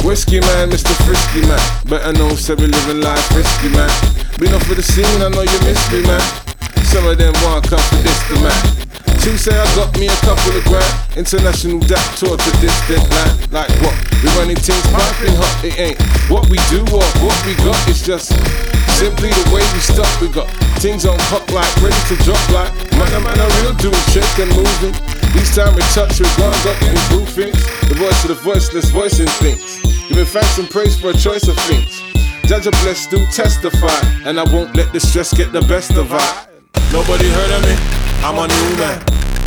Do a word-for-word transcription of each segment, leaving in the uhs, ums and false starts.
Whiskey man, Mister Frisky man, better known said we living life risky man. Been off for the scene, I know you miss me man. Some of them want come for this the man. Two say I got me a couple of grand. International dap tour to distant land. Like what? We running things piping hot, it ain't what we do or what we got. It's just simply the way we stuck. We got things on hot like ready to drop like man, a man, a real doing shake and moving. Each time we touch, we're gonna go improve things. The voice of the voiceless, voicing things. Giving thanks and praise for a choice of things. Judge a blessed do testify, and I won't let the stress get the best of I. Nobody heard of me, I'm a new man.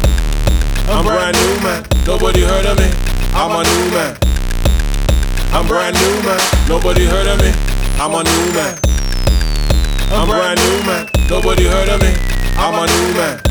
I'm brand new man, nobody heard of me, I'm a new man. I'm brand new man, nobody heard of me, I'm a new man. I'm brand new man, nobody heard of me, I'm a new man.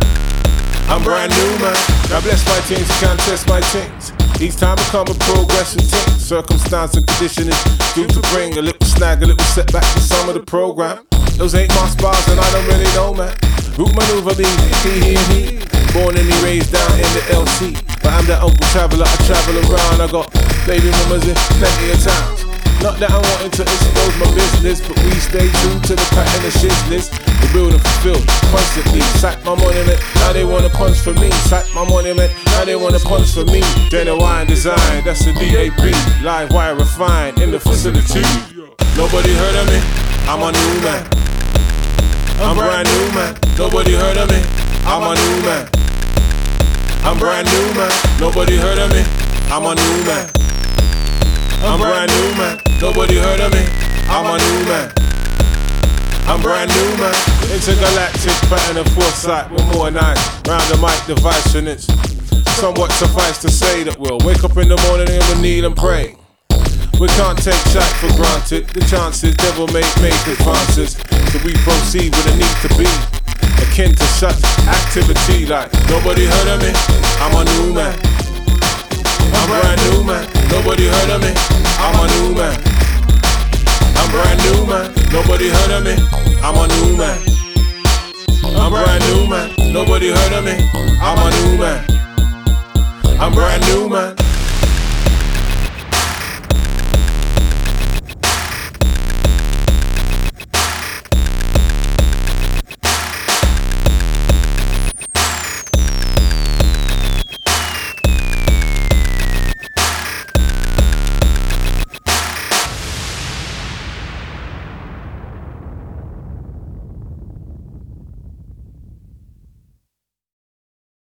I'm brand new man, God bless my things, you can't test my things. Each time I come with progress and things, circumstance and condition is due to bring a little snag, a little setback to some of the program. Those ain't my spars and I don't really know man. Root maneuver me, he, he, and he. Born and me raised down in the L C. But I'm that uncle traveller, I travel around. I got baby mamas in plenty of towns. Not that I'm wanting to expose my business, but we stay true to the pattern of shizness. We build and fulfill constantly. Sack my monument, now they wanna punch for me. Sack my monument, now they wanna punch for me. Genuine design, that's the D A P. Live wire refined in the facility. Nobody heard of me, I'm a new man. I'm brand new man, nobody heard of me, I'm a new man. I'm brand new man, nobody heard of me, I'm a new man. I'm brand new man, nobody heard of me, I'm a new man. I'm brand new man, intergalactic pattern of foresight with more nights round the mic device, and it's somewhat suffice to say that we'll wake up in the morning and we'll kneel and pray. We can't take shot for granted, the chances devil make make advances, so we proceed with a need to be akin to such activity like nobody heard of me, I'm a new man. I'm brand new man, nobody heard of me, I'm a new man. I'm brand new man, nobody heard of me, I'm a new man. I'm brand new man, nobody heard of me, I'm a new man. I'm brand new man.